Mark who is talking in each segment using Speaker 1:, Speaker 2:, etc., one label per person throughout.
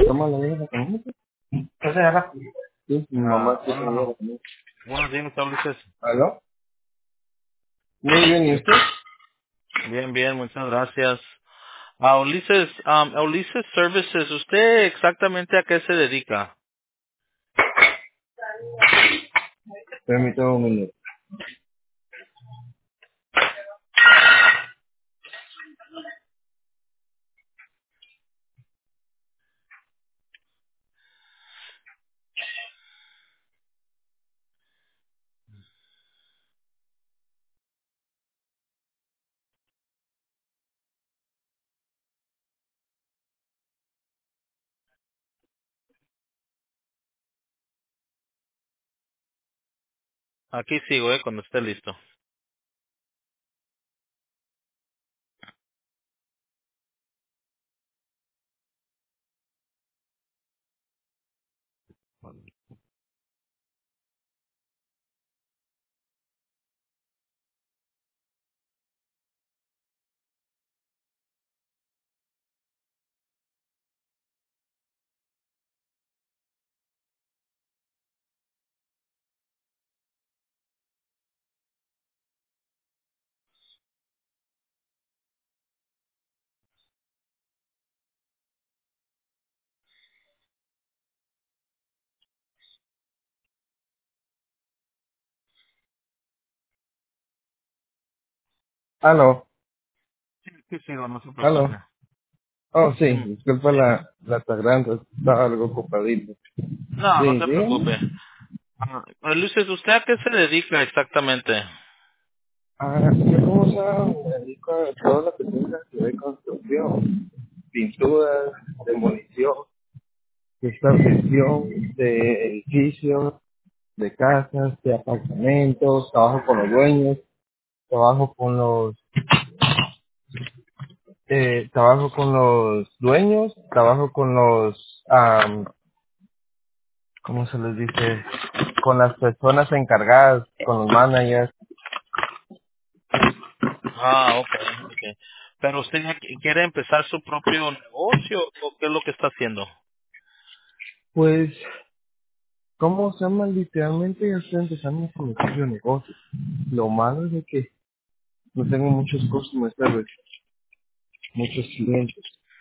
Speaker 1: Toma la vida con eso. ¿Qué se agarra? Sí, mi mamá sí se
Speaker 2: Hola,
Speaker 1: la comida.
Speaker 2: buenos días, Ulises.
Speaker 1: ¿Aló? Muy bien, ¿y usted?
Speaker 2: Bien, bien, muchas gracias. Ulises, Ulises Services, ¿usted exactamente a qué se dedica?
Speaker 1: Permítame un minuto.
Speaker 2: Aquí sigo, cuando esté listo.
Speaker 1: ¿Aló?
Speaker 2: Aquí sigo, no se preocupe.
Speaker 1: ¿Aló? Oh, sí,
Speaker 2: Sí,
Speaker 1: disculpa
Speaker 2: sí.
Speaker 1: la tardanza, estaba algo ocupadito.
Speaker 2: No, no
Speaker 1: Sí,
Speaker 2: se
Speaker 1: dígame.
Speaker 2: preocupe. Ulises, ¿usted a qué se dedica exactamente?
Speaker 1: Yo como sabe, me dedico a todo lo que tenga que ver con construcción, pintura, demolición, establección de edificios, de casas, de apartamentos, trabajo con los dueños, trabajo con los trabajo con los dueños, trabajo con los ¿cómo se les dice? Con las personas encargadas, con los managers.
Speaker 2: Ok. ¿Pero usted ya quiere empezar su propio negocio o qué es lo que está haciendo?
Speaker 1: Pues, ¿cómo se llama? Literalmente ya estoy empezando con mi propio negocio. Lo malo es de que no tengo muchos customers service, muchos clientes.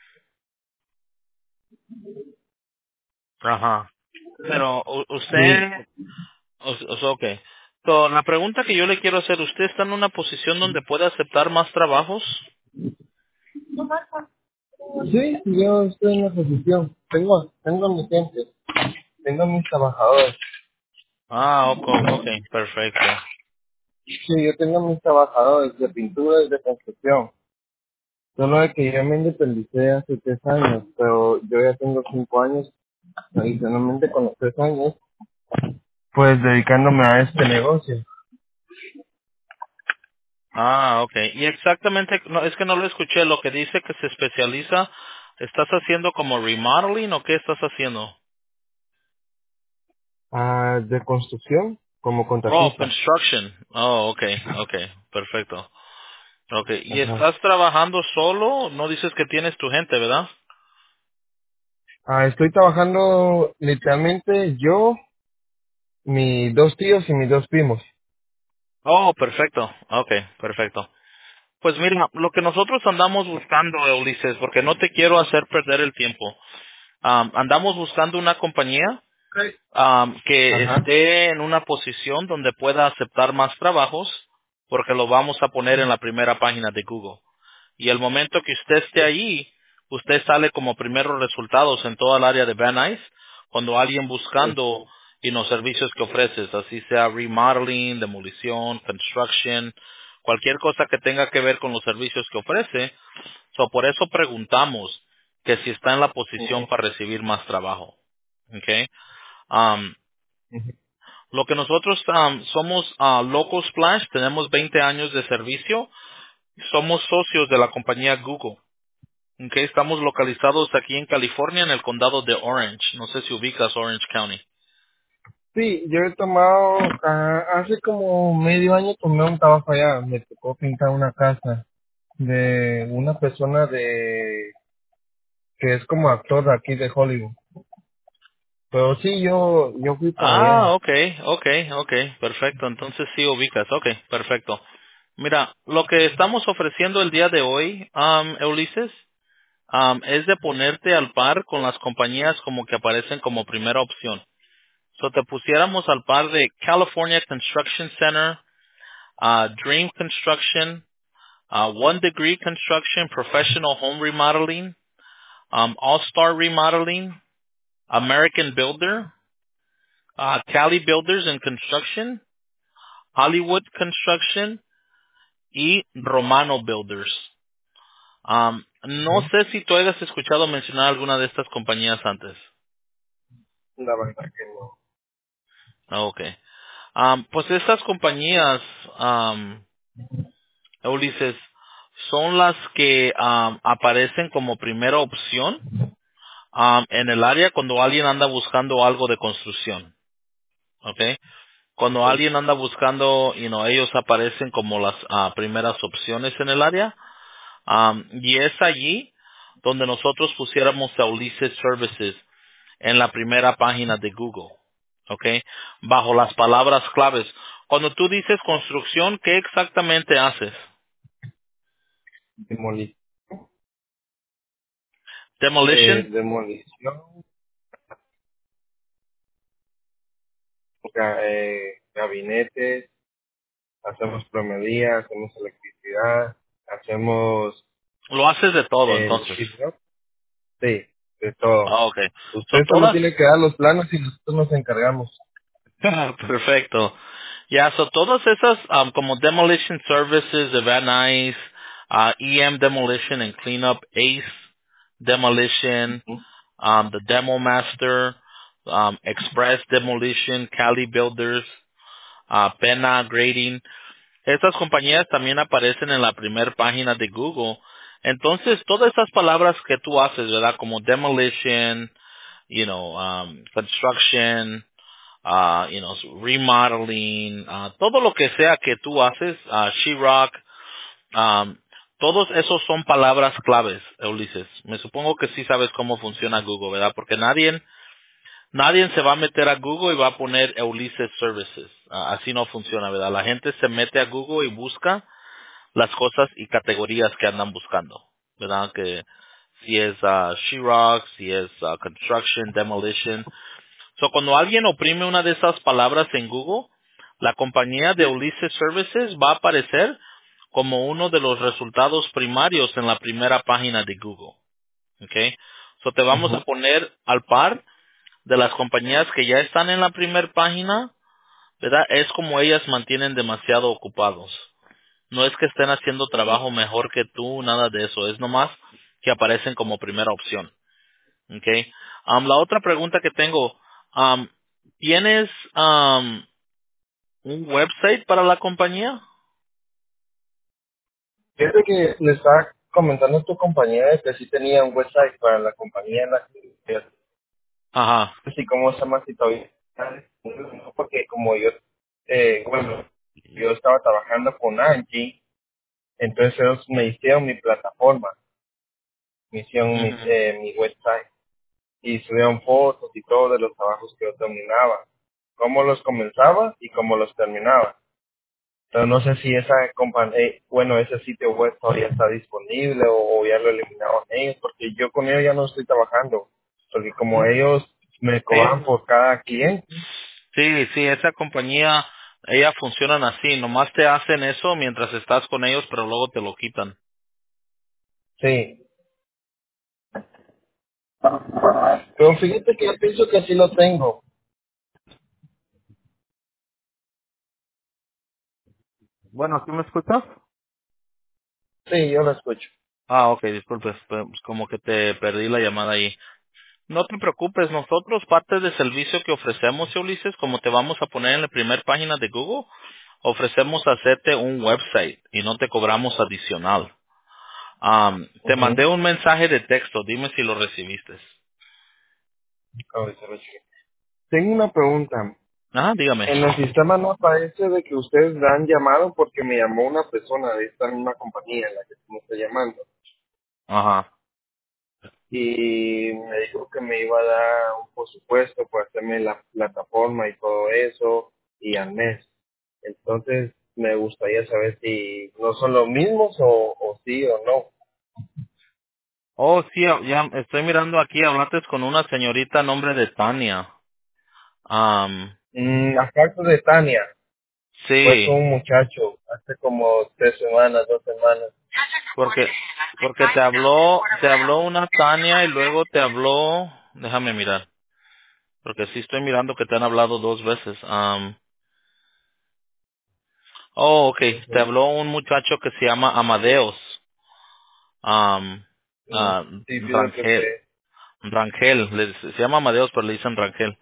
Speaker 2: Ajá. Pero
Speaker 1: Sí,
Speaker 2: usted ok. So, la pregunta que yo le quiero hacer, ¿usted está en una posición donde puede aceptar más trabajos?
Speaker 1: sí, yo estoy en la posición. Tengo mi gente, tengo mis trabajadores.
Speaker 2: Ok, perfecto.
Speaker 1: Sí, yo tengo mis trabajadores de pintura y de construcción. Solo de que yo me independicé hace 3 años, pero yo ya tengo 5 años, adicionalmente con los 3 años, pues dedicándome a este negocio.
Speaker 2: Ok. Y exactamente, no, es que no lo escuché, lo que dice que se especializa, ¿estás haciendo como remodeling o qué estás haciendo?
Speaker 1: De construcción, como
Speaker 2: Oh,
Speaker 1: contratista.
Speaker 2: construction. Ok, perfecto. Ok. ¿Y
Speaker 1: Ajá.
Speaker 2: estás trabajando solo? No dices que tienes tu gente, ¿verdad?
Speaker 1: Estoy trabajando literalmente yo, mis 2 tíos y mis 2 primos.
Speaker 2: Oh, perfecto. Ok, perfecto. Pues mira, lo que nosotros andamos buscando, Ulises, porque no te quiero hacer perder el tiempo. Andamos buscando una compañía que
Speaker 1: Ajá.
Speaker 2: esté en una posición donde pueda aceptar más trabajos, porque lo vamos a poner en la primera página de Google. Y el momento que usted esté ahí, usted sale como primeros resultados en toda el área de Van Nuys, cuando alguien
Speaker 1: Sí.
Speaker 2: buscando y los servicios que ofreces, así sea remodeling, demolición, construction, cualquier cosa que tenga que ver con los servicios que ofrece. So, por eso preguntamos que si está en la posición
Speaker 1: Ujú,
Speaker 2: para recibir más trabajo. Okay. Um,
Speaker 1: ujú.
Speaker 2: lo que nosotros somos Local Splash, tenemos 20 años de servicio, somos socios de la compañía Google. Okay, estamos localizados aquí en California, en el condado de Orange. No sé si ubicas Orange County.
Speaker 1: Sí, yo he tomado, hace como medio año tomé un trabajo allá, me tocó pintar una casa de una persona que es como actor de aquí de Hollywood. Pero sí, yo fui para
Speaker 2: Ah,
Speaker 1: allá.
Speaker 2: okay, perfecto. Entonces sí ubicas, okay, perfecto. Mira, lo que estamos ofreciendo el día de hoy, Ulises, es de ponerte al par con las compañías como que aparecen como primera opción. So te pusiéramos al par de California Construction Center, Dream Construction, One Degree Construction, Professional Home Remodeling, All Star Remodeling, American Builder, Cali Builders and Construction, Hollywood Construction y Romano Builders. No
Speaker 1: Ujú.
Speaker 2: sé si tú hayas escuchado mencionar alguna de estas compañías antes.
Speaker 1: La verdad que no.
Speaker 2: Okay. Pues estas compañías, Ulises, son las que aparecen como primera opción en el área cuando alguien anda buscando algo de construcción. Okay. Cuando
Speaker 1: Sí.
Speaker 2: alguien anda buscando, ellos aparecen como las primeras opciones en el área. Y es allí donde nosotros pusiéramos a Ulises Services en la primera página de Google, ¿ok? Bajo las palabras claves. Cuando tú dices construcción, ¿qué exactamente haces?
Speaker 1: Demoli
Speaker 2: Demolition.
Speaker 1: demolición, gabinetes, hacemos plomería, hacemos electricidad, hacemos
Speaker 2: Lo haces de todo,
Speaker 1: el
Speaker 2: entonces.
Speaker 1: sheetrock. Sí, de todo.
Speaker 2: Ah, ok.
Speaker 1: Usted
Speaker 2: Son
Speaker 1: solo
Speaker 2: todas.
Speaker 1: tiene que dar los planos y nosotros nos encargamos.
Speaker 2: Perfecto. Ya, so todas esas, como Demolition Services de Van Nuys, EM Demolition and Cleanup, Ace Demolition,
Speaker 1: Ujú.
Speaker 2: the Demo Master, Express Demolition, Cali Builders, Pena Grading. Estas compañías también aparecen en la primera página de Google. Entonces, todas esas palabras que tú haces, ¿verdad? Como demolition, construction, remodeling, todo lo que sea que tú haces, sheetrock, um, todos esos son palabras claves, Ulises. Me supongo que sí sabes cómo funciona Google, ¿verdad? Porque nadie se va a meter a Google y va a poner Ulises Services. Así no funciona, ¿verdad? La gente se mete a Google y busca las cosas y categorías que andan buscando, ¿verdad? Que si es sheetrock, si es construction, demolition. So, cuando alguien oprime una de esas palabras en Google, la compañía de Ulises Services va a aparecer como uno de los resultados primarios en la primera página de Google. ¿Ok? So, te vamos a
Speaker 1: Ujú.
Speaker 2: poner al par de las compañías que ya están en la primera página, ¿verdad? Es como ellas mantienen demasiado ocupados. No es que estén haciendo trabajo mejor que tú, nada de eso. Es nomás que aparecen como primera opción. Okay. La otra pregunta que tengo, ¿tienes un website para la compañía?
Speaker 1: Fíjate que le estaba comentando a tu compañía de que sí tenía un website para la compañía en la que
Speaker 2: Ajá.
Speaker 1: así como se llama si todavía está disponible, ¿no? Porque como yo bueno, yo estaba trabajando con Angie, entonces ellos me hicieron mi plataforma, me hicieron
Speaker 2: Ujú.
Speaker 1: mi website y subieron fotos y todo de los trabajos que yo terminaba, cómo los comenzaba y cómo los terminaba. Pero no sé si esa compañía, bueno, ese sitio web todavía está disponible o ya lo eliminaron ellos, porque yo con ellos ya no estoy trabajando, porque como ellos me cobran
Speaker 2: Sí,
Speaker 1: por cada cliente.
Speaker 2: sí, esa compañía, ellas funcionan así, nomás te hacen eso mientras estás con ellos, pero luego te lo quitan.
Speaker 1: Sí, pero fíjate que yo pienso que sí lo tengo.
Speaker 2: Bueno, ¿sí me escuchas?
Speaker 1: Sí, yo lo escucho.
Speaker 2: Ok, disculpe, pues como que te perdí la llamada ahí. No te preocupes, nosotros parte del servicio que ofrecemos, Ulises, como te vamos a poner en la primera página de Google, ofrecemos hacerte un website y no te cobramos adicional. Te
Speaker 1: Ujú.
Speaker 2: mandé un mensaje de texto, dime si lo recibiste.
Speaker 1: A ver, se lo cheque. Tengo una pregunta.
Speaker 2: Ajá, dígame.
Speaker 1: En el sistema no aparece de que ustedes me han llamado porque me llamó una persona de esta misma compañía en la que me está llamando.
Speaker 2: Ajá.
Speaker 1: y me dijo que me iba a dar un presupuesto por hacerme la plataforma y todo eso y al mes. Entonces me gustaría saber si no son los mismos o sí o no.
Speaker 2: Oh, sí, ya estoy mirando aquí, hablaste con una señorita a nombre de Tania.
Speaker 1: Aparte de Tania, fue con
Speaker 2: Sí,
Speaker 1: un muchacho hace como 3 semanas, 2 semanas.
Speaker 2: porque te habló una Tania y luego te habló, déjame mirar, porque sí estoy mirando que te han hablado dos veces. Oh, okay, te
Speaker 1: Ujú.
Speaker 2: habló un muchacho que se llama Amadeus. Um,
Speaker 1: Mm, sí, pienso que
Speaker 2: Rangel,
Speaker 1: sé.
Speaker 2: se llama Amadeus, pero le dicen Rangel.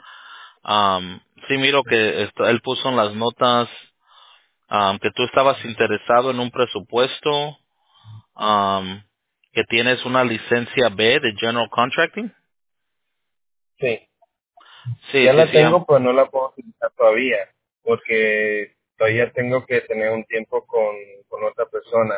Speaker 2: Sí miro que él puso en las notas que tú estabas interesado en un presupuesto, um, que tienes una licencia B de General Contracting.
Speaker 1: Sí,
Speaker 2: Sí,
Speaker 1: ya
Speaker 2: sí,
Speaker 1: la
Speaker 2: sí.
Speaker 1: tengo, pero no la puedo utilizar todavía, porque todavía tengo que tener un tiempo con otra persona,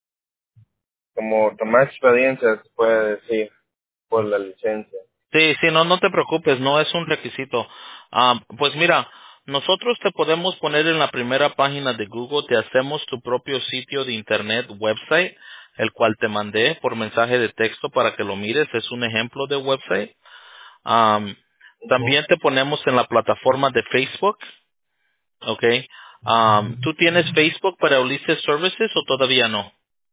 Speaker 1: como tomar experiencia, se puede decir, por la licencia.
Speaker 2: Sí, sí, no, no te preocupes, no es un requisito. Pues mira, nosotros te podemos poner en la primera página de Google, te hacemos tu propio sitio de internet, website, el cual te mandé por mensaje de texto para que lo mires, es un ejemplo de website. Am,
Speaker 1: Ujú.
Speaker 2: También te ponemos en la plataforma de Facebook, ¿ok? ¿Tú tienes Facebook para Ulises Services o todavía no?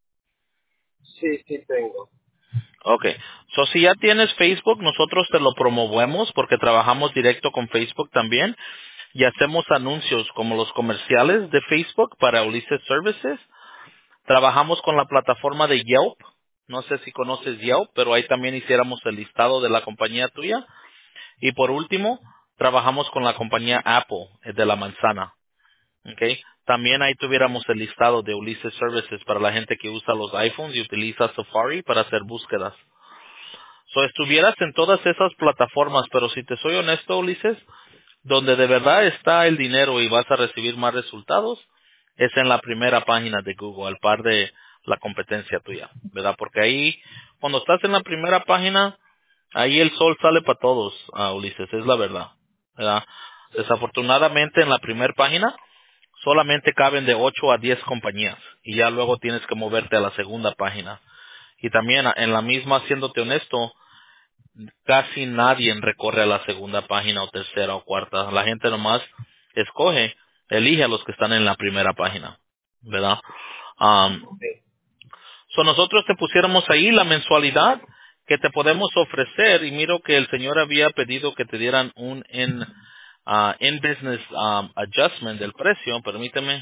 Speaker 1: Sí, sí tengo.
Speaker 2: Okay. So, si ya tienes Facebook, nosotros te lo promovemos porque trabajamos directo con Facebook también y hacemos anuncios como los comerciales de Facebook para Ulises Services. Trabajamos con la plataforma de Yelp. No sé si conoces Yelp, pero ahí también hiciéramos el listado de la compañía tuya. Y por último, trabajamos con la compañía Apple de la manzana. Okay. También ahí tuviéramos el listado de Ulises Services para la gente que usa los iPhones y utiliza Safari para hacer búsquedas. So, estuvieras en todas esas plataformas, pero si te soy honesto, Ulises, donde de verdad está el dinero y vas a recibir más resultados, es en la primera página de Google, al par de la competencia tuya, ¿verdad? Porque ahí, cuando estás en la primera página, ahí el sol sale para todos, Ulises, es la verdad, ¿verdad? Desafortunadamente, en la primera página, solamente caben de 8 a 10 compañías, y ya luego tienes que moverte a la segunda página. Y también, en la misma, siéndote honesto, casi nadie recorre a la segunda página o tercera o cuarta. La gente nomás elige a los que están en la primera página, ¿verdad? Um,
Speaker 1: Sí.
Speaker 2: Nosotros te pusiéramos ahí la mensualidad que te podemos ofrecer y miro que el señor había pedido que te dieran un in-business adjustment del precio. Permíteme.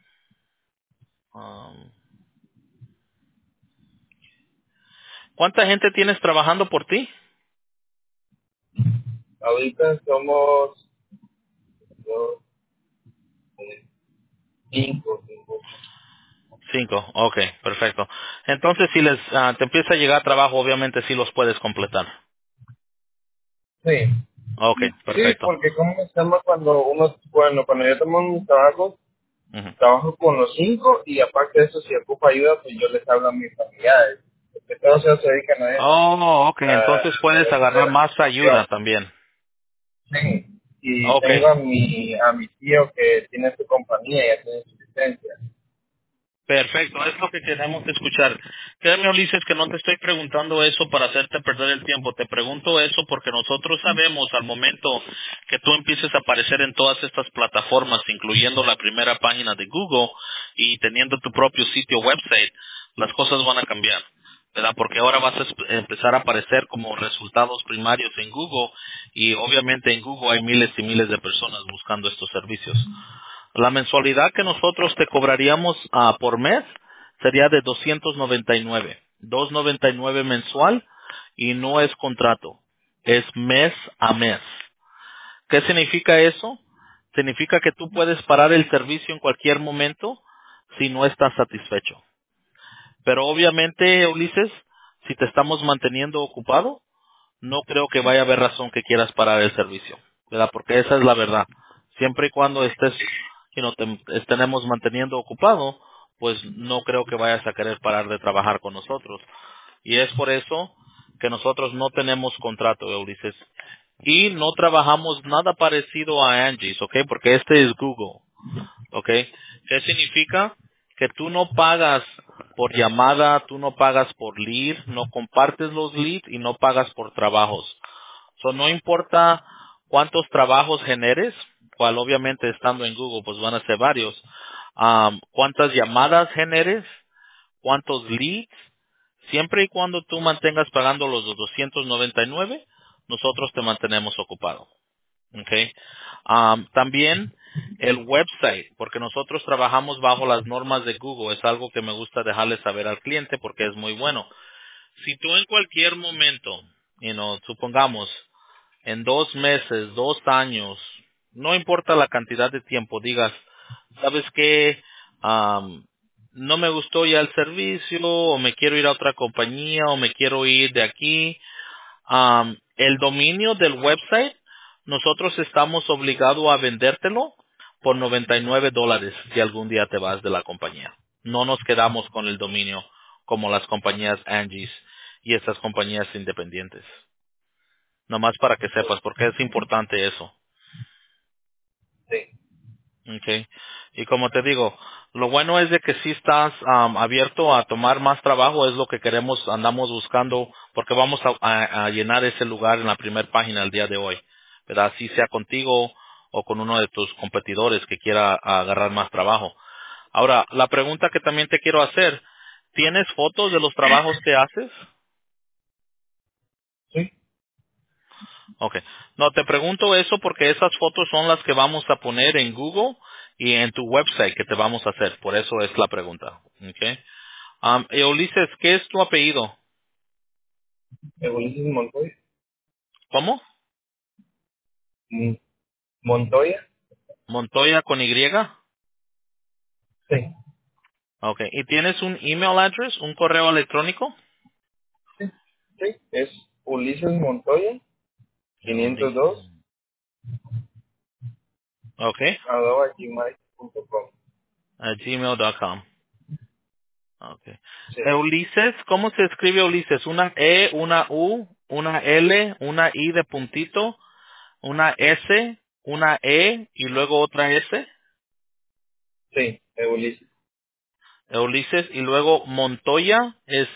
Speaker 2: Um, ¿Cuánta gente tienes trabajando por ti?
Speaker 1: Ahorita somos dos, 5.
Speaker 2: 5. Ok, perfecto. Entonces, si te empieza a llegar trabajo, obviamente sí los puedes completar.
Speaker 1: Sí.
Speaker 2: Ok,
Speaker 1: Sí,
Speaker 2: perfecto.
Speaker 1: porque como se llama cuando yo tomo un trabajo,
Speaker 2: Ujú.
Speaker 1: trabajo con los 5 y aparte de eso, si ocupa ayuda, pues yo les hablo a mis familiares. Porque todos ellos se dedican a eso,
Speaker 2: Oh, ok, entonces
Speaker 1: a
Speaker 2: puedes
Speaker 1: eso de
Speaker 2: agarrar
Speaker 1: la
Speaker 2: más ayuda
Speaker 1: construcción.
Speaker 2: también.
Speaker 1: Sí. Y
Speaker 2: Ok,
Speaker 1: tengo a mi tío que tiene su compañía y ya tiene su licencia.
Speaker 2: perfecto, es lo que queremos escuchar. Créeme, Ulises, que no te estoy preguntando eso para hacerte perder el tiempo. Te pregunto eso porque nosotros sabemos al momento que tú empieces a aparecer en todas estas plataformas, incluyendo la primera página de Google y teniendo tu propio sitio website, las cosas van a cambiar. ¿Verdad? Porque ahora vas a empezar a aparecer como resultados primarios en Google y obviamente en Google hay miles y miles de personas buscando estos servicios. La mensualidad que nosotros te cobraríamos por mes sería de 299. 299 mensual y no es contrato, es mes a mes. ¿Qué significa eso? Significa que tú puedes parar el servicio en cualquier momento si no estás satisfecho. Pero obviamente, Ulises, si te estamos manteniendo ocupado, no creo que vaya a haber razón que quieras parar el servicio, ¿verdad? Porque esa es la verdad. Siempre y cuando te estemos manteniendo ocupado, pues no creo que vayas a querer parar de trabajar con nosotros. Y es por eso que nosotros no tenemos contrato, Ulises. Y no trabajamos nada parecido a Angie's, ¿ok? Porque este es Google, ¿ok? ¿Qué significa? Que tú no pagas por llamada, tú no pagas por lead, no compartes los leads y no pagas por trabajos. So, no importa cuántos trabajos generes, cual obviamente estando en Google pues van a ser varios, cuántas llamadas generes, cuántos leads, siempre y cuando tú mantengas pagando los 299, nosotros te mantenemos ocupado. Okay. También el website, porque nosotros trabajamos bajo las normas de Google, es algo que me gusta dejarle saber al cliente porque es muy bueno. Si tú en cualquier momento, supongamos, en 2 meses, 2 años, no importa la cantidad de tiempo, digas, ¿sabes qué? No me gustó ya el servicio, o me quiero ir a otra compañía, o me quiero ir de aquí. El dominio del website, nosotros estamos obligados a vendértelo por $99 si algún día te vas de la compañía. No nos quedamos con el dominio como las compañías Angie's y estas compañías independientes. Nomás para que sepas, porque es importante eso.
Speaker 1: Sí.
Speaker 2: Okay. Y como te digo, lo bueno es de que si estás abierto a tomar más trabajo, es lo que queremos, andamos buscando, porque vamos a llenar ese lugar en la primera página el día de hoy, ¿verdad? Si sea contigo o con uno de tus competidores que quiera agarrar más trabajo. Ahora, la pregunta que también te quiero hacer, ¿tienes fotos de los trabajos que haces?
Speaker 1: Sí.
Speaker 2: Okay. No, te pregunto eso porque esas fotos son las que vamos a poner en Google y en tu website que te vamos a hacer. Por eso es la pregunta. Okay. Ulises, ¿qué es tu apellido?
Speaker 1: Ulises Montoya.
Speaker 2: ¿Cómo?
Speaker 1: Mm, Montoya.
Speaker 2: Montoya con Y.
Speaker 1: Sí.
Speaker 2: Okay. ¿Y tienes un email address, un correo electrónico?
Speaker 1: Sí. Sí. Es Ulises Montoya
Speaker 2: Ulises.
Speaker 1: 502
Speaker 2: Okay.
Speaker 1: @gmail.com.
Speaker 2: A gmail.com. Okay.
Speaker 1: Sí.
Speaker 2: Ulises, ¿cómo se escribe Ulises? Una E, una U, una L, una I de puntito, una S, una E y luego otra S.
Speaker 1: Sí. Ulises.
Speaker 2: Ulises y luego Montoya es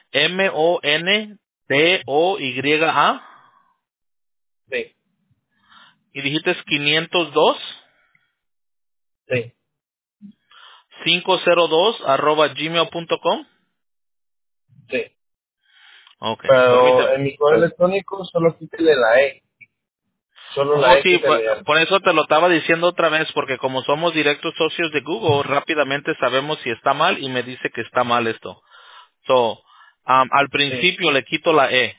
Speaker 2: Montoya
Speaker 1: Sí.
Speaker 2: y dijiste 502
Speaker 1: Sí.
Speaker 2: 502 @gmail.com.
Speaker 1: Sí.
Speaker 2: Okay,
Speaker 1: Pero
Speaker 2: permíteme.
Speaker 1: en mi correo electrónico solo quítale la E. Solo
Speaker 2: Oh,
Speaker 1: la E
Speaker 2: sí,
Speaker 1: quítale ya.
Speaker 2: por eso te lo estaba diciendo otra vez, porque como somos directos socios de Google, rápidamente sabemos si está mal y me dice que está mal esto. So, al
Speaker 1: Sí.
Speaker 2: principio le quito la E,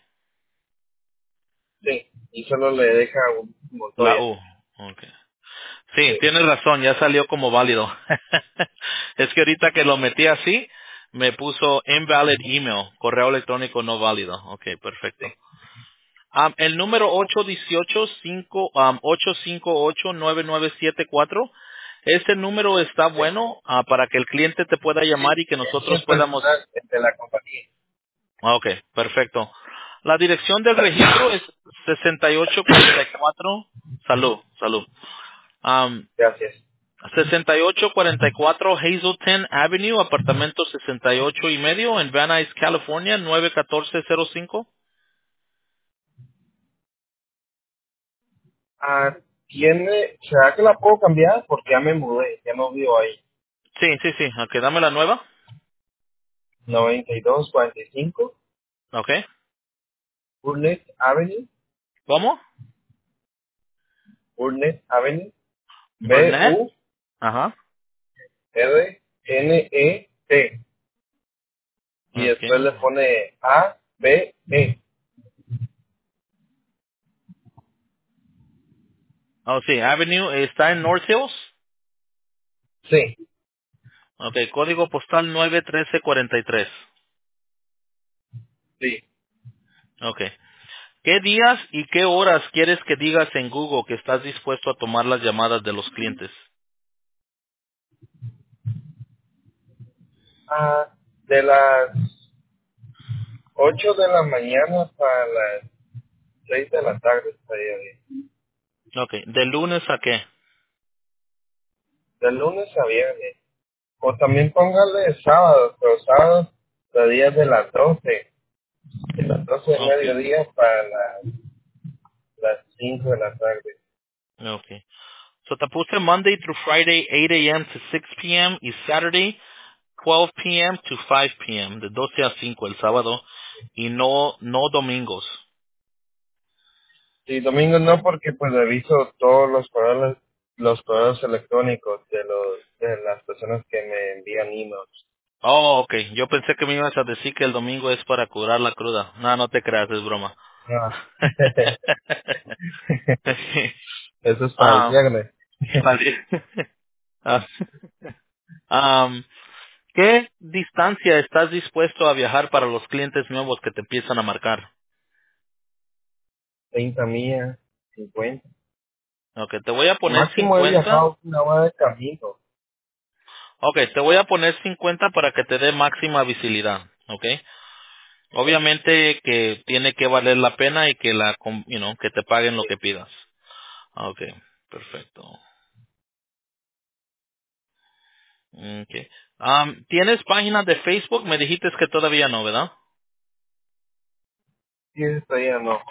Speaker 1: Sí. Y solo le deja un
Speaker 2: la
Speaker 1: Montoya.
Speaker 2: U. Okay. Sí,
Speaker 1: Sí.
Speaker 2: tienes razón, ya salió como válido. Es que ahorita que lo metí así, me puso invalid email, correo electrónico no válido. Ok,
Speaker 1: Sí.
Speaker 2: perfecto. El número 818-558-9974, ese número está
Speaker 1: Sí.
Speaker 2: bueno para que el cliente te pueda
Speaker 1: Sí.
Speaker 2: llamar y que
Speaker 1: Ese
Speaker 2: nosotros
Speaker 1: es
Speaker 2: podamos...
Speaker 1: personal de la compañía.
Speaker 2: Ok, perfecto. La dirección del registro es 6844. Salud, salud. Am,
Speaker 1: Gracias.
Speaker 2: 6844 Hazelton Avenue, apartamento 68 y medio en Van Nuys, California, 91405.
Speaker 1: Ah, ¿será que la puedo cambiar? Porque ya me mudé, ya no vivo ahí.
Speaker 2: Sí, sí, sí. Ok, dame la nueva.
Speaker 1: 9245
Speaker 2: Ok.
Speaker 1: Burnett Avenue,
Speaker 2: ¿Cómo?
Speaker 1: Burnett Avenue,
Speaker 2: Burnett. Ajá.
Speaker 1: Burnett. Y
Speaker 2: Ok.
Speaker 1: después le pone ABE.
Speaker 2: Oh, sí, Avenue está en North Hills.
Speaker 1: Sí,
Speaker 2: Ok, código postal 91343.
Speaker 1: sí.
Speaker 2: Ok. ¿Qué días y qué horas quieres que digas en Google que estás dispuesto a tomar las llamadas de los clientes?
Speaker 1: Ah, de las 8 de la mañana para las 6 de la tarde estaría bien.
Speaker 2: Ok, ¿de lunes a qué?
Speaker 1: De lunes a viernes. O también póngale sábados, pero sábados de días de las 12. De las 12 de
Speaker 2: Ok,
Speaker 1: mediodía para las 5 de la tarde.
Speaker 2: ok. So te puse Monday through Friday, 8 a.m. to 6 p.m. y Saturday, 12 p.m. to 5 p.m. de 12 a 5 el sábado y no domingos.
Speaker 1: Sí, domingo no, porque pues reviso todos los correos electrónicos de las personas que me envían emails.
Speaker 2: Oh, ok. Yo pensé que me ibas a decir que el domingo es para curar la cruda. No, no te creas, es broma.
Speaker 1: Ah. Eso es para el
Speaker 2: Ah,
Speaker 1: viernes.
Speaker 2: vale. Ah, am, ¿Qué distancia estás dispuesto a viajar para los clientes nuevos que te empiezan a marcar?
Speaker 1: 30 millas, 50.
Speaker 2: Ok, te voy a poner
Speaker 1: Máximo he
Speaker 2: 50.
Speaker 1: viajado una hora de camino.
Speaker 2: Ok, te voy a poner 50 para que te dé máxima visibilidad. Ok. Obviamente que tiene que valer la pena y que que te paguen lo que pidas. Ok, perfecto. Okay. ¿Tienes página de Facebook? Me dijiste que todavía no, ¿verdad?
Speaker 1: Sí, eso ya no.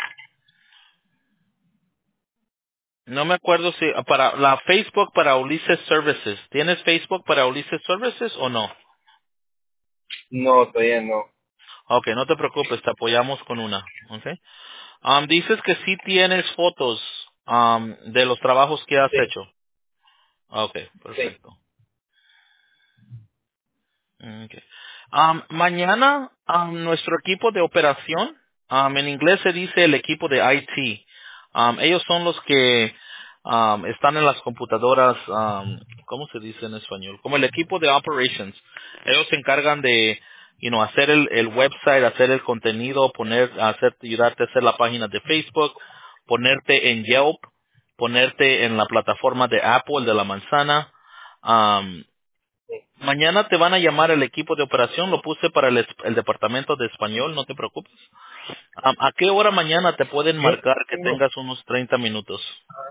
Speaker 2: No me acuerdo si para la Facebook para Ulises Services. ¿Tienes Facebook para Ulises Services o no?
Speaker 1: No, todavía no.
Speaker 2: Ok, no te preocupes, te apoyamos con una. Okay. Dices que sí tienes fotos de los trabajos que has
Speaker 1: Sí,
Speaker 2: hecho. Ok,
Speaker 1: sí.
Speaker 2: perfecto. Okay. Mañana, nuestro equipo de operación, en inglés se dice el equipo de IT. Ellos son los que están en las computadoras, ¿cómo se dice en español? Como el equipo de operations. Ellos se encargan de, hacer el website, hacer el contenido, ayudarte a hacer la página de Facebook, ponerte en Yelp, ponerte en la plataforma de Apple, de la manzana. Mañana te van a llamar el equipo de operación, lo puse para el departamento de español, no te preocupes. ¿A qué hora mañana te pueden
Speaker 1: Fíjate
Speaker 2: marcar
Speaker 1: que
Speaker 2: que
Speaker 1: tengo
Speaker 2: tengas unos 30 minutos?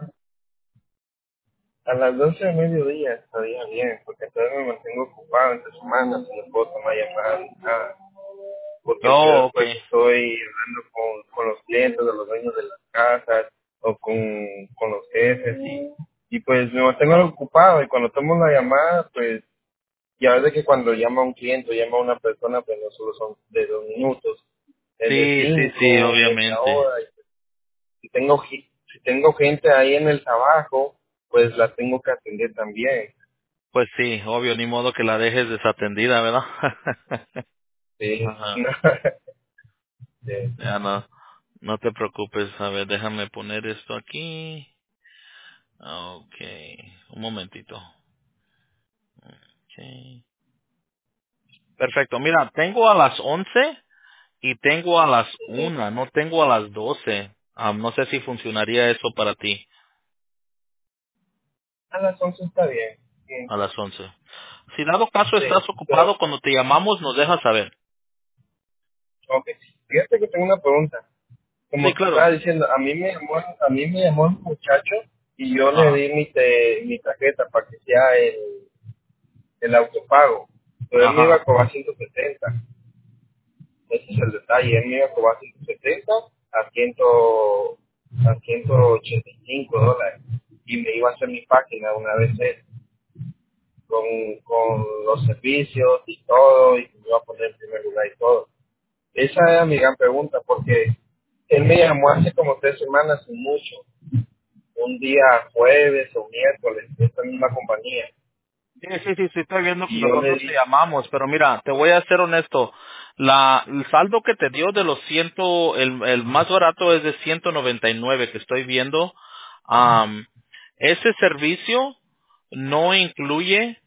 Speaker 1: a las 12 de mediodía estaría bien, porque entonces me mantengo ocupado entre semanas y no puedo tomar llamadas ni nada. Porque
Speaker 2: Oh,
Speaker 1: entonces
Speaker 2: ok.
Speaker 1: pues estoy hablando con los clientes, de los dueños de las casas, o con los jefes, y pues me mantengo ocupado, y cuando tomo una llamada, pues ya ves de que cuando llama un cliente o llama a una persona, pues no solo son de 2 minutos, es de
Speaker 2: Sí, sí, sí,
Speaker 1: 5, media
Speaker 2: obviamente.
Speaker 1: hora. Si tengo gente ahí en el trabajo, pues la tengo que atender también.
Speaker 2: Pues sí, obvio, ni modo que la dejes desatendida, ¿verdad?
Speaker 1: Sí.
Speaker 2: Ajá.
Speaker 1: Sí.
Speaker 2: Ya no, no te preocupes. A ver, déjame poner esto aquí. Ok, un momentito. Okay. Perfecto, mira, tengo a las 11 y tengo a las 1, no tengo a las 12. No sé si funcionaría eso para ti,
Speaker 1: A las 11 está bien. Sí.
Speaker 2: a las 11. Si dado caso
Speaker 1: Sí.
Speaker 2: estás ocupado, cuando te llamamos nos dejas saber.
Speaker 1: Ok. Fíjate que tengo una pregunta.
Speaker 2: Sí,
Speaker 1: Como te estaba
Speaker 2: claro.
Speaker 1: diciendo, a mí me llamó un muchacho y yo le
Speaker 2: Ajá,
Speaker 1: di mi tarjeta para que sea el autopago. Pero él me iba a
Speaker 2: ajá.
Speaker 1: cobrar 170. Ese es el detalle. Él me iba a cobrar 170 a, 100, a $185. Y me iba a hacer mi página una vez él, con los servicios y todo, y me iba a poner en primer lugar y todo. Esa era mi gran pregunta, porque él me llamó hace como 3 semanas y mucho, un día jueves o miércoles, de esta misma compañía,
Speaker 2: Sí, sí, sí, sí, estoy viendo que
Speaker 1: y yo le
Speaker 2: nosotros te
Speaker 1: di,
Speaker 2: llamamos, pero mira, te voy a ser honesto. El saldo que te dio de los 100, el más barato es de 199 que estoy viendo. Am, Ese servicio no incluye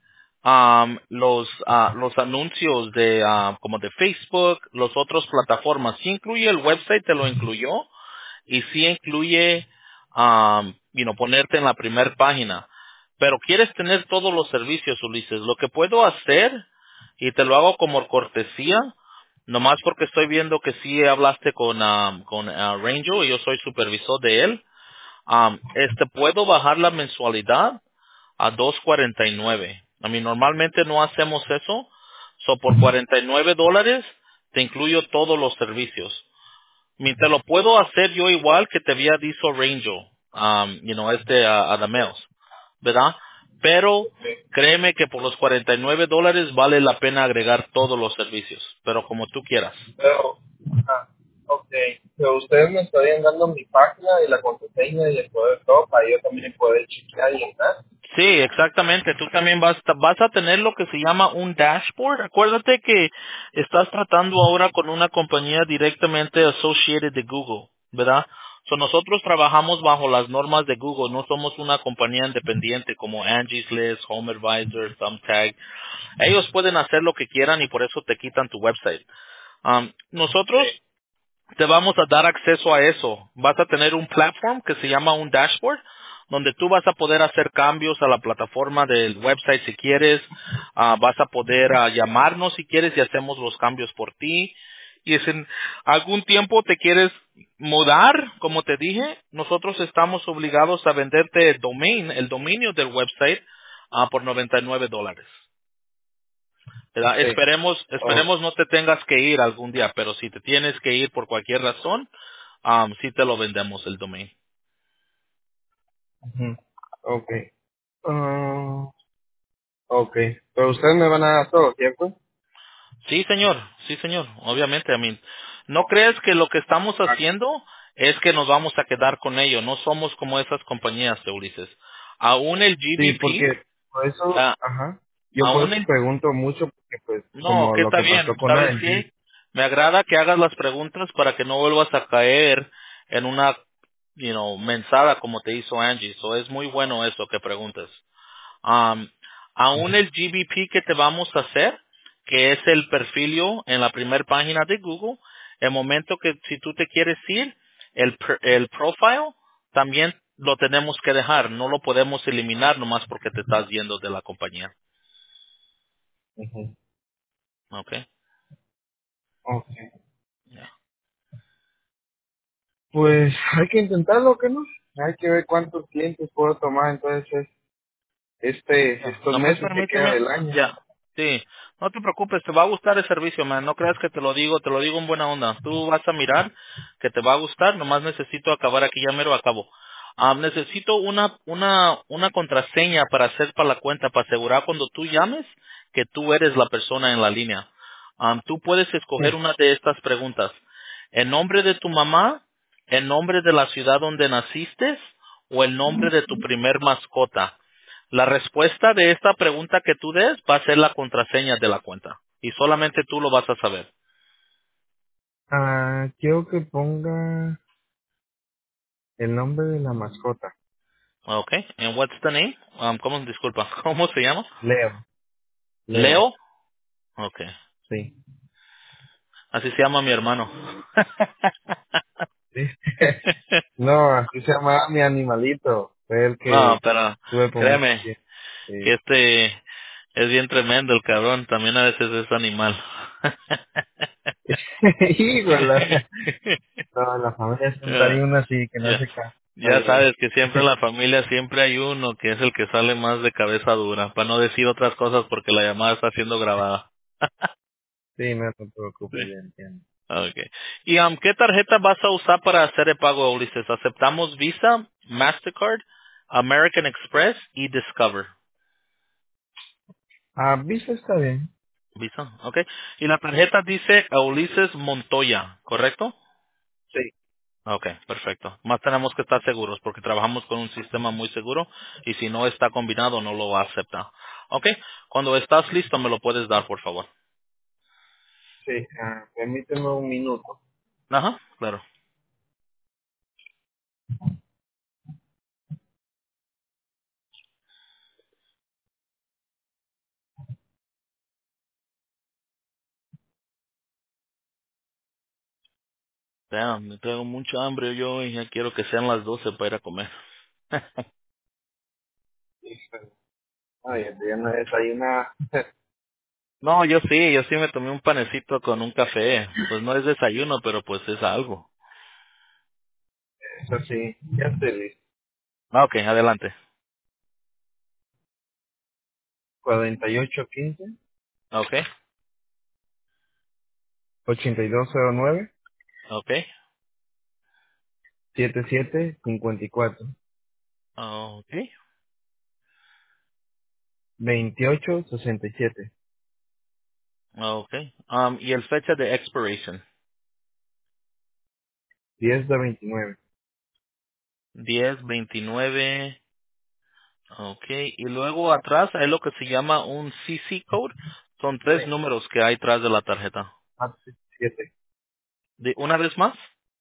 Speaker 2: los anuncios de como de Facebook, los otros plataformas. Sí incluye el website, te lo incluyó, y sí incluye, ponerte en la primer página. Pero quieres tener todos los servicios, Ulises. Lo que puedo hacer, y te lo hago como cortesía, Nomás porque estoy viendo que sí hablaste con Rangel y yo soy supervisor de él. Puedo bajar la mensualidad a 2.49. A mí normalmente no hacemos eso. So por $49 te incluyo todos los servicios. Te lo puedo hacer yo igual que te había dicho Rangel, Adameos, ¿verdad? Pero créeme que por los $49 vale la pena agregar todos los servicios, pero como tú quieras.
Speaker 1: Pero, ok. Pero ustedes me estarían dando mi página y la contraseña y el poder todo para yo también poder chequear y entrar.
Speaker 2: Sí, exactamente. Tú también vas a tener lo que se llama un dashboard. Acuérdate que estás tratando ahora con una compañía directamente associated de Google, ¿verdad? Nosotros trabajamos bajo las normas de Google. No somos una compañía independiente como Angie's List, Home Advisor, Thumbtack. Ellos pueden hacer lo que quieran y por eso te quitan tu website. Nosotros
Speaker 1: Sí.
Speaker 2: te vamos a dar acceso a eso. Vas a tener un platform que se llama un dashboard, donde tú vas a poder hacer cambios a la plataforma del website si quieres. Vas a poder llamarnos si quieres y hacemos los cambios por ti. Y si en algún tiempo te quieres mudar, como te dije, nosotros estamos obligados a venderte el dominio del website por $99. ¿Verdad?
Speaker 1: Sí. Oh,
Speaker 2: Esperemos no te tengas que ir algún día, pero si te tienes que ir por cualquier razón, sí te lo vendemos el domain.
Speaker 1: ujú. Ok. Ah, ok. Pero ustedes me van a dar todo, ¿cierto?
Speaker 2: Sí señor, obviamente, no
Speaker 1: Oh,
Speaker 2: crees que lo que estamos
Speaker 1: ah,
Speaker 2: haciendo es que nos vamos a quedar con ello, no somos como esas compañías, Ulises. Aún el
Speaker 1: sí,
Speaker 2: GBP,
Speaker 1: porque por eso,
Speaker 2: ah,
Speaker 1: ajá. Yo por
Speaker 2: aún
Speaker 1: eso pregunto mucho, porque pues,
Speaker 2: no,
Speaker 1: como
Speaker 2: que
Speaker 1: lo
Speaker 2: está
Speaker 1: que pasó
Speaker 2: bien,
Speaker 1: con
Speaker 2: ¿sabes
Speaker 1: Angie.
Speaker 2: qué? Me agrada que hagas las preguntas para que no vuelvas a caer en una, mensada como te hizo Angie. Es muy bueno eso que preguntes. Um, Aún el GBP que te vamos a hacer, que es el perfilio en la primera página de Google, el momento que si tú te quieres ir, el profile también lo tenemos que dejar, no lo podemos eliminar nomás porque te estás yendo de la compañía.
Speaker 1: Ujú.
Speaker 2: ¿Ok?
Speaker 1: Ok.
Speaker 2: Ya.
Speaker 1: Pues hay que intentarlo, ¿qué no? Hay que ver cuántos clientes puedo tomar entonces
Speaker 2: Ya,
Speaker 1: estos
Speaker 2: nomás
Speaker 1: meses que queda
Speaker 2: permíteme,
Speaker 1: del año.
Speaker 2: ya, sí, no te preocupes, te va a gustar el servicio, man, no creas que te lo digo en buena onda, tú vas a mirar que te va a gustar, nomás necesito acabar aquí, ya mero acabo. Necesito una contraseña para hacer para la cuenta, para asegurar cuando tú llames que tú eres la persona en la línea. Tú puedes escoger
Speaker 1: Sí.
Speaker 2: una de estas preguntas, el nombre de tu mamá, el nombre de la ciudad donde naciste o el nombre de tu primer mascota. La respuesta de esta pregunta que tú des va a ser la contraseña de la cuenta. Y solamente tú lo vas a saber.
Speaker 1: Quiero que ponga el nombre de la mascota.
Speaker 2: Okay. And what's the name? Disculpa, ¿cómo se llama?
Speaker 1: Leo. Leo.
Speaker 2: Leo. Okay.
Speaker 1: Sí.
Speaker 2: Así se llama mi hermano.
Speaker 1: Sí. No, así se llamaba mi animalito. Fue el
Speaker 2: No,
Speaker 1: que
Speaker 2: pero
Speaker 1: tuve por mucho
Speaker 2: créeme
Speaker 1: tiempo.
Speaker 2: que
Speaker 1: Sí.
Speaker 2: es bien tremendo el cabrón. También a veces es animal.
Speaker 1: Híjole. No, en la familia siempre hay
Speaker 2: Ya,
Speaker 1: uno así que no
Speaker 2: ya.
Speaker 1: se cae.
Speaker 2: Ya sabes que siempre en la familia siempre hay uno que es el que sale más de cabeza dura, para no decir otras cosas porque la llamada está siendo grabada.
Speaker 1: Sí, no te
Speaker 2: Sí.
Speaker 1: preocupes, ya entiendo.
Speaker 2: Okay. ¿Y qué tarjeta vas a usar para hacer el pago, Ulises? Aceptamos Visa, Mastercard, American Express y Discover.
Speaker 1: Visa está bien.
Speaker 2: Visa, okay. Y la tarjeta dice a Ulises Montoya, ¿correcto?
Speaker 1: Sí.
Speaker 2: Ok, perfecto. Más tenemos que estar seguros porque trabajamos con un sistema muy seguro y si no está combinado no lo va a aceptar. Ok, cuando estás listo me lo puedes dar, por favor.
Speaker 1: Sí, permíteme un minuto.
Speaker 2: Ajá, claro. Damn, me traigo mucha hambre yo y ya quiero que sean las 12 para ir a comer.
Speaker 1: Ay, ya no desayuna.
Speaker 2: No, yo sí me tomé un panecito con un café. Pues no es desayuno, pero pues es algo.
Speaker 1: Eso sí, ya estoy listo.
Speaker 2: Ah, ok, adelante.
Speaker 1: 4815
Speaker 2: Ok,
Speaker 1: 8209
Speaker 2: ok,
Speaker 1: 7754
Speaker 2: ok,
Speaker 1: 2867
Speaker 2: ok. Y el fecha de expiration.
Speaker 1: 10 de 29.
Speaker 2: 1029. Ok, y luego atrás hay lo que se llama un CC code. Son tres
Speaker 1: Sí.
Speaker 2: números que hay atrás de la tarjeta.
Speaker 1: 417.
Speaker 2: Una vez más,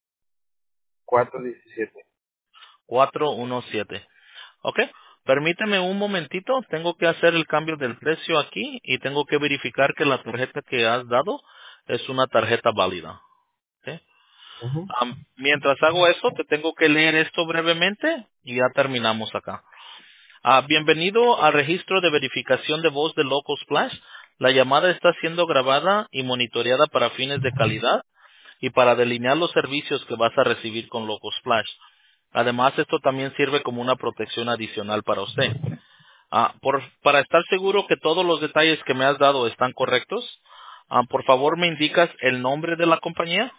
Speaker 1: 417.
Speaker 2: 417. Ok, permíteme un momentito. Tengo que hacer el cambio del precio aquí y tengo que verificar que la tarjeta que has dado es una tarjeta válida. Ok.
Speaker 1: Ujú.
Speaker 2: Mientras hago eso, te tengo que leer esto brevemente y ya terminamos acá. Bienvenido al registro de verificación de voz de Local Splash. La llamada está siendo grabada y monitoreada para fines de calidad y para delinear los servicios que vas a recibir con Local Splash. Además, esto también sirve como una protección adicional para usted. Para estar seguro que todos los detalles que me has dado están correctos, por favor me indicas el nombre de la compañía.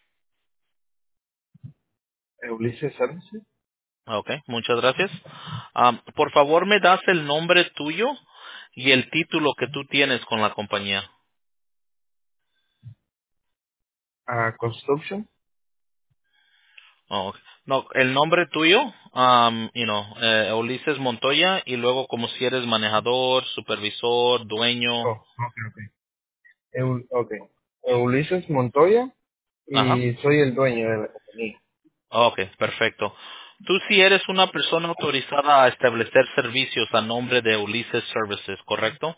Speaker 1: Ulises Services.
Speaker 2: Ok, muchas gracias. Por favor me das el nombre tuyo y el título que tú tienes con la compañía.
Speaker 1: Construction.
Speaker 2: Oh, ok. No, el nombre tuyo, Ulises Montoya, y luego como si eres manejador, supervisor, dueño.
Speaker 1: Oh, ok, ok. Ok. Ulises Montoya
Speaker 2: Ajá.
Speaker 1: y soy el dueño de la compañía.
Speaker 2: Ok, perfecto. Tú sí eres una persona autorizada a establecer servicios a nombre de Ulises Services, ¿correcto?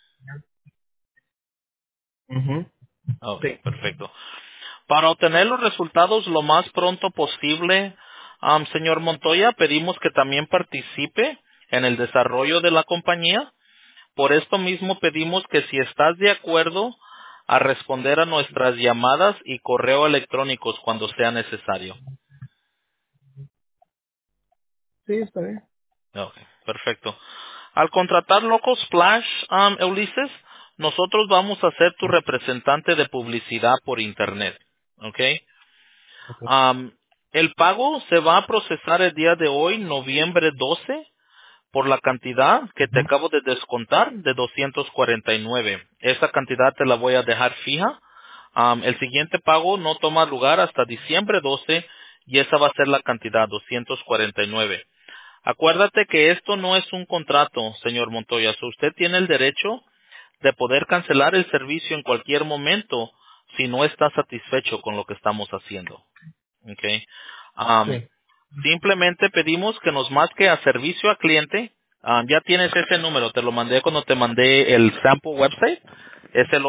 Speaker 1: Ujú.
Speaker 2: Ok,
Speaker 1: Sí.
Speaker 2: perfecto. Para obtener los resultados lo más pronto posible, señor Montoya, pedimos que también participe en el desarrollo de la compañía. Por esto mismo pedimos que si estás de acuerdo a responder a nuestras llamadas y correo electrónicos cuando sea necesario.
Speaker 1: Sí, está bien.
Speaker 2: Ok, perfecto. Al contratar Local Splash, Ulises, nosotros vamos a ser tu representante de publicidad por Internet. ¿Ok?
Speaker 1: Ok.
Speaker 2: Am, el pago se va a procesar el día de hoy, noviembre 12, por la cantidad que te
Speaker 1: Ujú.
Speaker 2: acabo de descontar de 249. Esa cantidad te la voy a dejar fija. El siguiente pago no toma lugar hasta diciembre 12 y esa va a ser la cantidad, 249. Acuérdate que esto no es un contrato, señor Montoya. So, usted tiene el derecho de poder cancelar el servicio en cualquier momento si no está satisfecho con lo que estamos haciendo. Okay. Am,
Speaker 1: Sí.
Speaker 2: Simplemente pedimos que nos marque a servicio a cliente. Ya tienes ese número, te lo mandé cuando te mandé el sample website. Es el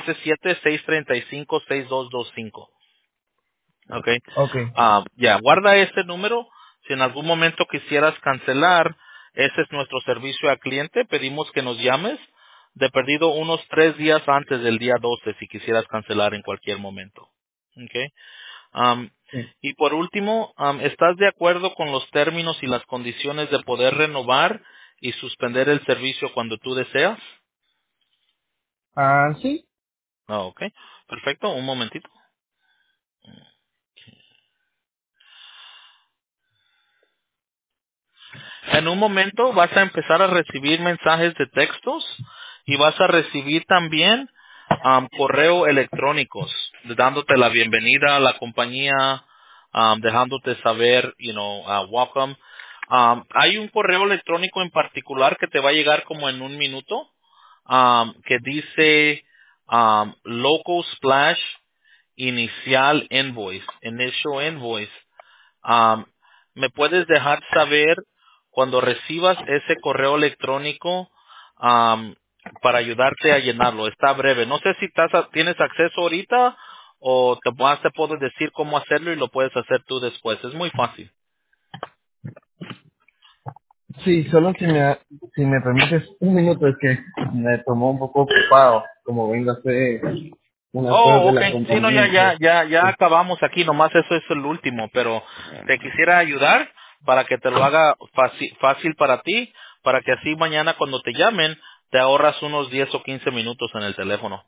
Speaker 2: 877-635-6225. Okay.
Speaker 1: Ok.
Speaker 2: Ya, guarda ese número. Si en algún momento quisieras cancelar, ese es nuestro servicio al cliente. Pedimos que nos llames de perdido unos 3 días antes del día 12 si quisieras cancelar en cualquier momento. Okay. Am,
Speaker 1: Sí.
Speaker 2: y por último, ¿estás de acuerdo con los términos y las condiciones de poder renovar y suspender el servicio cuando tú deseas?
Speaker 1: Sí.
Speaker 2: Ok, perfecto, un momentito. En un momento vas a empezar a recibir mensajes de textos y vas a recibir también correo electrónicos dándote la bienvenida a la compañía, dejándote saber, welcome. Hay un correo electrónico en particular que te va a llegar como en un minuto que dice Local Splash Initial Invoice. Am, ¿Me puedes dejar saber cuando recibas ese correo electrónico am, para ayudarte a llenarlo? Está breve. No sé si tienes acceso ahorita o te puedo decir cómo hacerlo y lo puedes hacer tú después. Es muy fácil.
Speaker 1: Sí, solo si me permites un minuto, es que me tomó un poco ocupado. como venga a hacer unas cosas
Speaker 2: Oh,
Speaker 1: de
Speaker 2: ok.
Speaker 1: la
Speaker 2: Sí, no,
Speaker 1: compañía. Entonces,
Speaker 2: ya
Speaker 1: sí,
Speaker 2: acabamos aquí. Nomás eso es el último, pero te quisiera ayudar para que te lo haga fácil para ti, para que así mañana cuando te llamen te ahorras unos 10 o 15 minutos en el teléfono.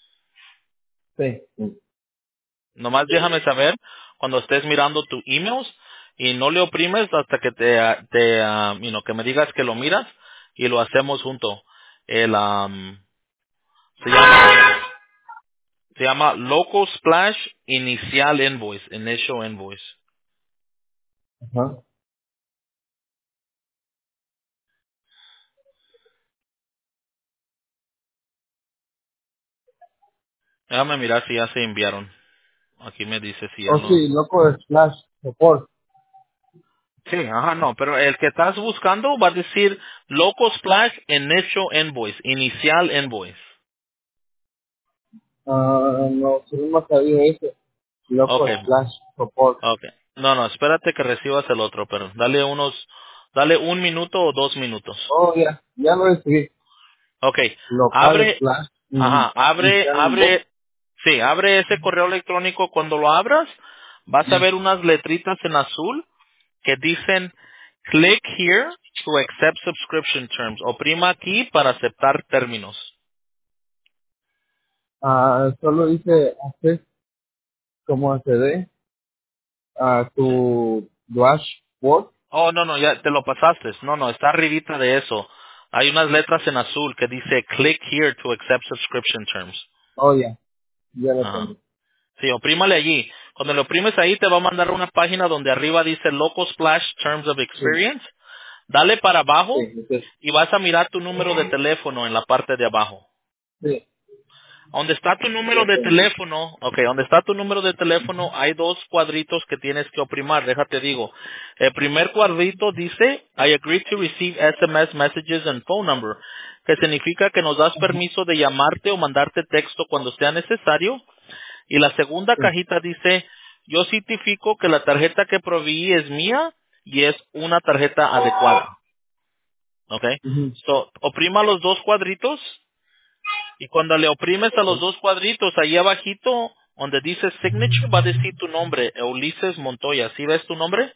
Speaker 1: sí.
Speaker 2: Nomás déjame saber cuando estés mirando tu emails y no le oprimes hasta que que me digas que lo miras y lo hacemos junto. El, se llama, se llama Local Splash Initial Invoice.
Speaker 1: Ajá.
Speaker 2: Déjame mirar si ya se enviaron. Aquí me dice si ya
Speaker 1: Oh,
Speaker 2: no.
Speaker 1: sí, loco de Splash Support.
Speaker 2: Sí, ajá, no, pero el que estás buscando va a decir Local Splash Initial Invoice.
Speaker 1: No, solo me sabía eso. Loco
Speaker 2: Okay,
Speaker 1: Splash Support.
Speaker 2: okay. No, espérate que recibas el otro, pero dale 1 minuto o 2 minutos.
Speaker 1: Oh, ya lo recibí.
Speaker 2: Okay,
Speaker 1: Local
Speaker 2: abre,
Speaker 1: Splash
Speaker 2: ajá,
Speaker 1: Inicial Inbox.
Speaker 2: sí, abre ese correo electrónico. Cuando lo abras, vas a ver unas letritas en azul que dicen click here to accept subscription terms. Oprima aquí para aceptar términos.
Speaker 1: Solo dice hacer como acceder a tu dashboard.
Speaker 2: Oh, no, ya te lo pasaste. No, está arribita de eso. Hay unas letras en azul que dice click here to accept subscription terms.
Speaker 1: Oh, ya lo
Speaker 2: Ajá.
Speaker 1: tengo.
Speaker 2: Sí, oprímale allí. Cuando le oprimes ahí te va a mandar una página donde arriba dice Local Splash Terms of
Speaker 1: Sí,
Speaker 2: Experience. Dale para
Speaker 1: sí,
Speaker 2: abajo
Speaker 1: sí,
Speaker 2: y vas a mirar tu número de teléfono en la parte de abajo.
Speaker 1: sí,
Speaker 2: Donde está tu
Speaker 1: ya
Speaker 2: número
Speaker 1: lo
Speaker 2: de
Speaker 1: tengo.
Speaker 2: teléfono, donde está tu número de teléfono hay dos cuadritos que tienes que oprimar, déjate digo. El primer cuadrito dice, I agree to receive SMS messages and phone number, que significa que nos das permiso de llamarte o mandarte texto cuando sea necesario. Y la segunda
Speaker 1: Sí,
Speaker 2: cajita dice, yo certifico que la tarjeta que proveí es mía y es una tarjeta adecuada. ¿Ok?
Speaker 1: ujú,
Speaker 2: So, oprima los dos cuadritos y cuando le oprimes a los
Speaker 1: sí,
Speaker 2: dos cuadritos, ahí abajito, donde dice signature, va a decir tu nombre, Ulises Montoya. ¿Sí ves tu nombre?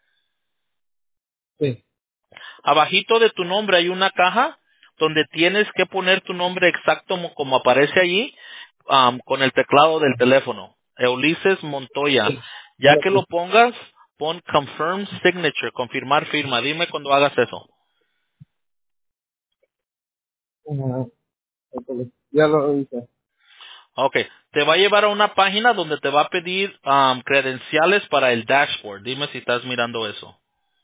Speaker 1: sí,
Speaker 2: Abajito de tu nombre hay una caja donde tienes que poner tu nombre exacto como aparece allí, con el teclado del teléfono. Ulises Montoya.
Speaker 1: ya
Speaker 2: Ya
Speaker 1: lo
Speaker 2: que lo
Speaker 1: puse.
Speaker 2: pongas, pon confirm signature, confirmar firma. Dime cuando hagas eso.
Speaker 1: Ajá, ya lo hice.
Speaker 2: Ok, te va a llevar a una página donde te va a pedir credenciales para el dashboard. Dime si estás mirando eso.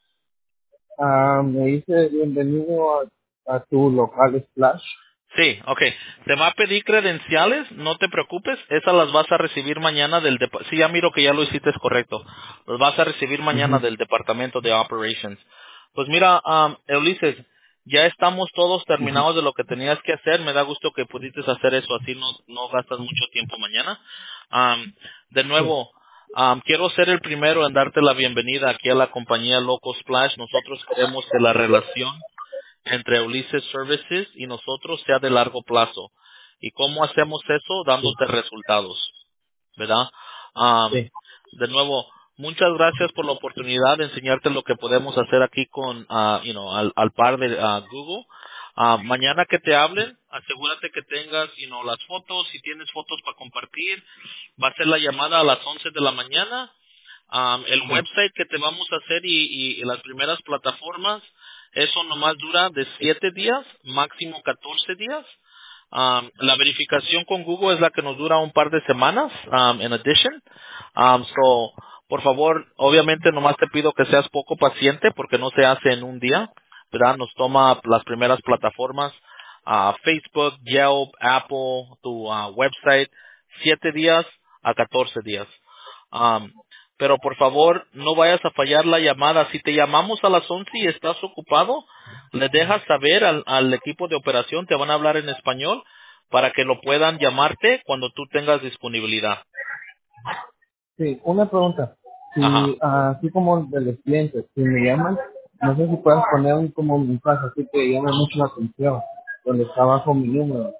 Speaker 1: Me dice bienvenido a tu local Splash.
Speaker 2: Sí, ok. Te va a pedir credenciales, no te preocupes, esas las vas a recibir mañana sí, ya miro que ya lo hiciste correcto. Las vas a recibir mañana
Speaker 1: Ujú,
Speaker 2: del departamento de operations. Pues mira, Ulises, ya estamos todos
Speaker 1: ujú,
Speaker 2: terminados de lo que tenías que hacer. Me da gusto que pudiste hacer eso, así no gastas mucho tiempo mañana. De
Speaker 1: sí,
Speaker 2: nuevo, quiero ser el primero en darte la bienvenida aquí a la compañía Loco Splash. Nosotros queremos que la relación entre Ulises Services y nosotros sea de largo plazo. ¿Y cómo hacemos eso?
Speaker 1: sí,
Speaker 2: Dándote resultados, ¿verdad? Am,
Speaker 1: sí,
Speaker 2: de nuevo, muchas gracias por la oportunidad de enseñarte lo que podemos hacer aquí al par de Google. Mañana que te hablen, asegúrate que tengas, las fotos, si tienes fotos para compartir. Va a ser la llamada a las 11 de la mañana. El
Speaker 1: sí,
Speaker 2: website que te vamos a hacer y las primeras plataformas, eso nomás dura de 7 días, máximo 14 días. La verificación con Google es la que nos dura un par de semanas, en addition. Por favor, obviamente nomás te pido que seas poco paciente porque no se hace en un día, ¿verdad? Nos toma las primeras plataformas, Facebook, Yelp, Apple, tu website, 7 días a 14 días. Um, pero por favor, no vayas a fallar la llamada. Si te llamamos a las 11 y estás ocupado, le dejas saber al equipo de operación, te van a hablar en español, para que lo puedan llamarte cuando tú tengas disponibilidad.
Speaker 1: sí. Una pregunta.
Speaker 2: Ajá.
Speaker 1: Si, así como de los clientes, si me llaman, no sé si puedes poner como un mensaje así que llame mucho la atención, donde está abajo mi número.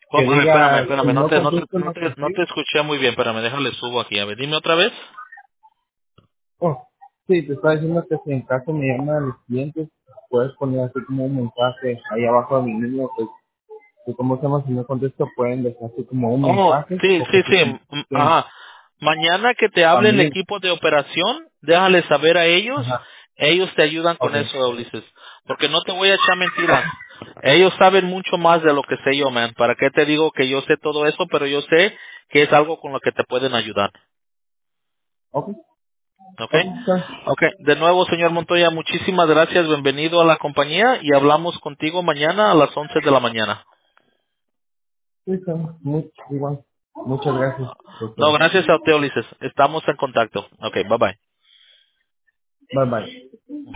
Speaker 1: que
Speaker 2: ¿Cómo? A ver, espérame,
Speaker 1: diga, si
Speaker 2: espérame,
Speaker 1: no contesto, no
Speaker 2: no te
Speaker 1: consigo.
Speaker 2: escuché muy bien, espérame, déjale subo aquí. A ver, dime otra vez.
Speaker 1: Oh, sí, te estaba diciendo que si en caso me llaman a los clientes, puedes poner así como un mensaje ahí abajo de mi número, pues, que como se llama, si no contesto, pueden dejar así como un
Speaker 2: Oh,
Speaker 1: mensaje,
Speaker 2: sí,
Speaker 1: o que
Speaker 2: sí,
Speaker 1: se
Speaker 2: sí.
Speaker 1: contacten
Speaker 2: Ajá. Mañana que te hable el
Speaker 1: también.
Speaker 2: equipo de operación, déjale saber a ellos.
Speaker 1: Ajá,
Speaker 2: Ellos te ayudan con
Speaker 1: ok,
Speaker 2: eso, Ulises. Porque no te voy a echar mentiras. Ellos saben mucho más de lo que sé yo, man. ¿Para qué te digo que yo sé todo eso? Pero yo sé que es algo con lo que te pueden ayudar.
Speaker 1: ok,
Speaker 2: ¿Ok?
Speaker 1: ok, está,
Speaker 2: Ok. De nuevo, señor Montoya, muchísimas gracias. Bienvenido a la compañía y hablamos contigo mañana a las 11 de la mañana.
Speaker 1: sí, está, igual. Muchas gracias,
Speaker 2: No,
Speaker 1: doctor.
Speaker 2: gracias a usted, Ulises. Estamos en contacto. Ok, bye bye.
Speaker 1: Bye bye.